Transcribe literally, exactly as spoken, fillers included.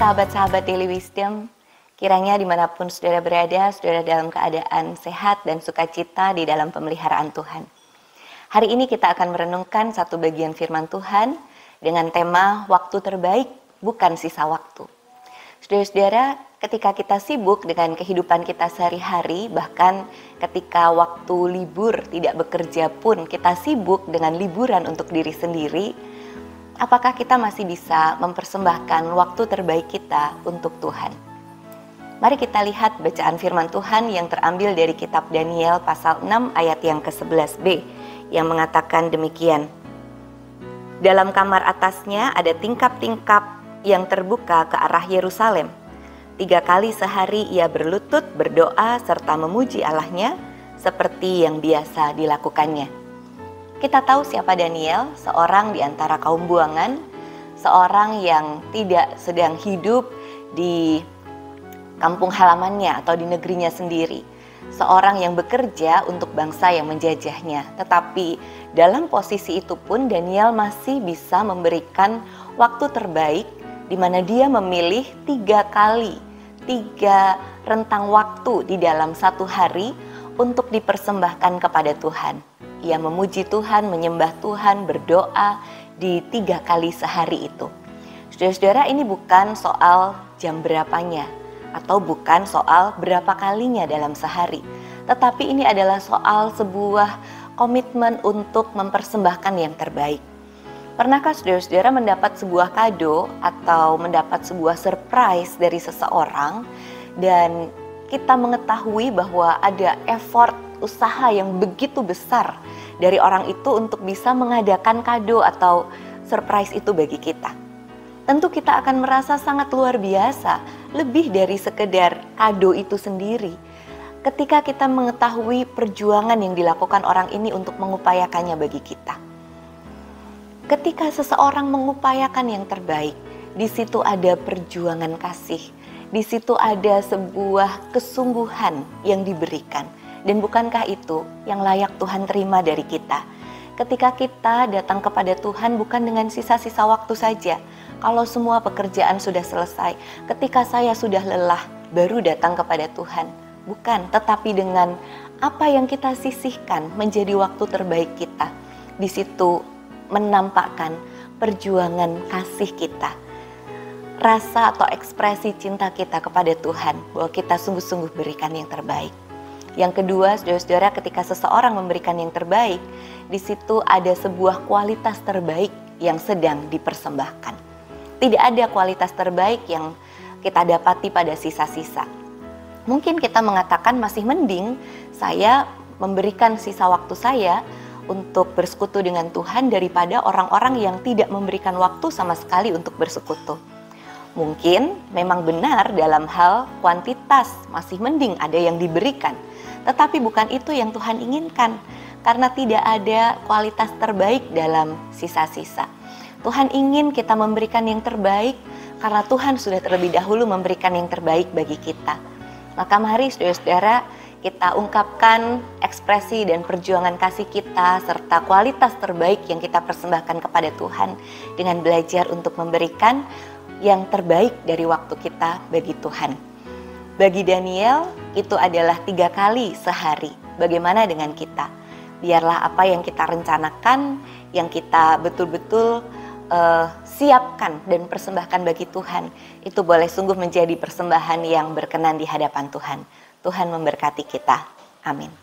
sahabat-sahabat Daily Wisdom, kiranya dimanapun saudara berada, saudara dalam keadaan sehat dan sukacita di dalam pemeliharaan Tuhan. Hari ini kita akan merenungkan satu bagian firman Tuhan dengan tema waktu terbaik bukan sisa waktu. Saudara-saudara, ketika kita sibuk dengan kehidupan kita sehari-hari, bahkan ketika waktu libur tidak bekerja pun kita sibuk dengan liburan untuk diri sendiri, apakah kita masih bisa mempersembahkan waktu terbaik kita untuk Tuhan? Mari kita lihat bacaan firman Tuhan yang terambil dari kitab Daniel pasal enam ayat yang ke sebelas b yang mengatakan demikian. Dalam kamar atasnya ada tingkap-tingkap yang terbuka ke arah Yerusalem. Tiga kali sehari ia berlutut, berdoa, serta memuji Allahnya seperti yang biasa dilakukannya. Kita tahu siapa Daniel, seorang di antara kaum buangan, seorang yang tidak sedang hidup di kampung halamannya atau di negerinya sendiri. Seorang yang bekerja untuk bangsa yang menjajahnya. Tetapi dalam posisi itu pun Daniel masih bisa memberikan waktu terbaik di mana dia memilih tiga kali, tiga rentang waktu di dalam satu hari untuk dipersembahkan kepada Tuhan. Ia memuji Tuhan, menyembah Tuhan, berdoa di tiga kali sehari itu. Saudara-saudara, ini bukan soal jam berapanya atau bukan soal berapa kalinya dalam sehari. Tetapi ini adalah soal sebuah komitmen untuk mempersembahkan yang terbaik. Pernahkah saudara-saudara mendapat sebuah kado atau mendapat sebuah surprise dari seseorang dan kita mengetahui bahwa ada effort usaha yang begitu besar dari orang itu untuk bisa mengadakan kado atau surprise itu bagi kita. Tentu kita akan merasa sangat luar biasa, lebih dari sekedar kado itu sendiri. Ketika kita mengetahui perjuangan yang dilakukan orang ini untuk mengupayakannya bagi kita. Ketika seseorang mengupayakan yang terbaik, di situ ada perjuangan kasih, di situ ada sebuah kesungguhan yang diberikan. Dan bukankah itu yang layak Tuhan terima dari kita? Ketika kita datang kepada Tuhan bukan dengan sisa-sisa waktu saja. Kalau semua pekerjaan sudah selesai, ketika saya sudah lelah, baru datang kepada Tuhan. Bukan, tetapi dengan apa yang kita sisihkan menjadi waktu terbaik kita. Di situ menampakkan perjuangan kasih kita. Rasa atau ekspresi cinta kita kepada Tuhan, bahwa kita sungguh-sungguh berikan yang terbaik. Yang kedua, saudara-saudara, ketika seseorang memberikan yang terbaik, di situ ada sebuah kualitas terbaik yang sedang dipersembahkan. Tidak ada kualitas terbaik yang kita dapati pada sisa-sisa. Mungkin kita mengatakan masih mending saya memberikan sisa waktu saya untuk bersekutu dengan Tuhan daripada orang-orang yang tidak memberikan waktu sama sekali untuk bersekutu. Mungkin memang benar dalam hal kuantitas masih mending ada yang diberikan. Tetapi bukan itu yang Tuhan inginkan, karena tidak ada kualitas terbaik dalam sisa-sisa. Tuhan ingin kita memberikan yang terbaik, karena Tuhan sudah terlebih dahulu memberikan yang terbaik bagi kita. Maka mari saudara-saudara, kita ungkapkan ekspresi dan perjuangan kasih kita, serta kualitas terbaik yang kita persembahkan kepada Tuhan, dengan belajar untuk memberikan yang terbaik dari waktu kita bagi Tuhan. Bagi Daniel, itu adalah tiga kali sehari. Bagaimana dengan kita? Biarlah apa yang kita rencanakan, yang kita betul-betul uh, siapkan dan persembahkan bagi Tuhan, itu boleh sungguh menjadi persembahan yang berkenan di hadapan Tuhan. Tuhan memberkati kita. Amin.